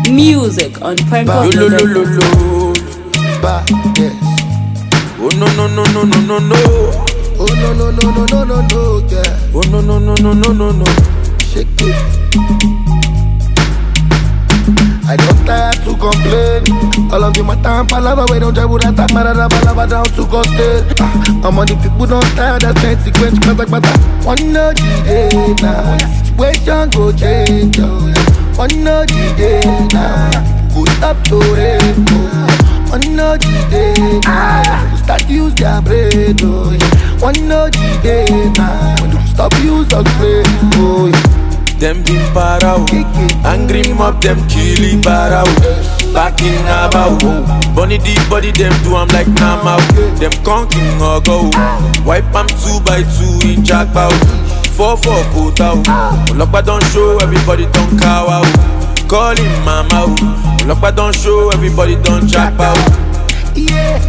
Music on Pranko. Oh no no no no no no no. Oh no no no no no no no, yeah. Oh no no no no no no no. Shake it. I don't tire to complain. All of them are time palava, we don't try with that marada balava down to coastal. I'm on the people don't tire, that's 20 sequence, bata. One no day now, situation go change. One no day now, go up to rainbow. One no day now, start use their brain. One no day now, stop use of brain. Them been parao, angry mob them killy parao. Back in Abao, bunny the body them do I'm like Namao. Them conking or go, wipe 'em 2 by 2 in Jackpot. 4-4 put out, Olokpa don't show everybody don't cow out. Call him mama, Olokpa don't show everybody don't jackpot. Yeah,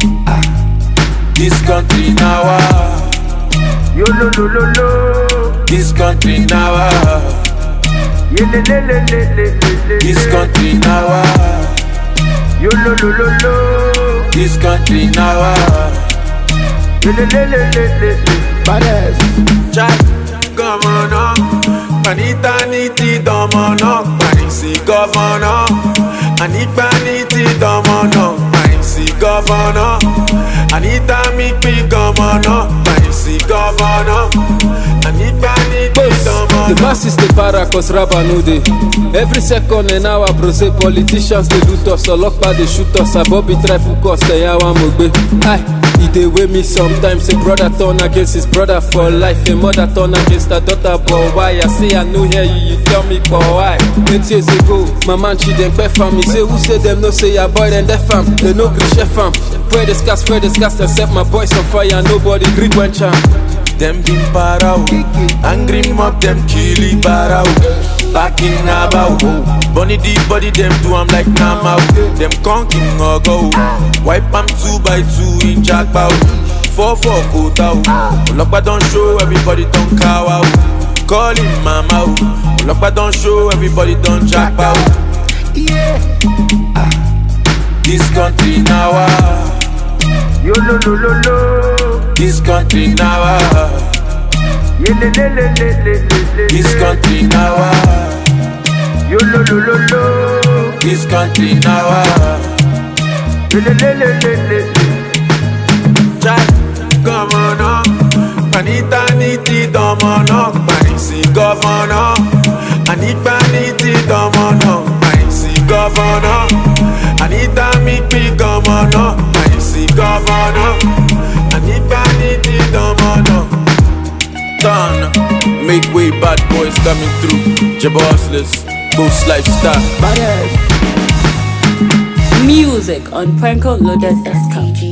This country now, Yo lo lo lo lo, this country now, ye le le le le le le. this country now, Yo lo lo lo lo, this country now. ye le le le le le. badass. Chai, governor, panita niti domono, panisi governor, anipa niti domono, panisi governor, anita mikpi governor, panisi governor, anipa niti domono. The masses they para cause rapper no dey. Every second and hour bro say politicians they loot us, Olokpa they shoot us, Bobby try put us, they yawa mogbe. Aye, he dey weigh me sometimes. A brother turn against his brother for life, a mother turn against her daughter. But why? I say I no hear you, you tell me but why? 8 years ago, my man she dem pay fam. Me say who say them no say your boy them deaf fam. They no gree chef fam. Pray the scars, and set my boys on fire. Nobody gree when charm. Them been parao, angry mob them killy parao. Back in Abao, bunny the body them do I'm like Namao. Them conking or go, wipe 'em 2 by 2 in Jackpot. 4-4 put out, Olokpa don't show everybody don't cow out. Call him mama, Olokpa don't show everybody don't jackpot. Yeah, This country now, Yo lo lo lo lo, this country now, ye le le le le le le. this country now, Yo lo lo lo lo, this country now. ye le le le le le. Chai, governor, panita niti domono, panisi governor, anipa niti domono, panisi governor, anita mikpi governor, panisi governor, anipa niti domono. Done, make way, bad boys coming through. Jabossless, Ghost Lifestyle. badass. Music on Pranko Loaded.com.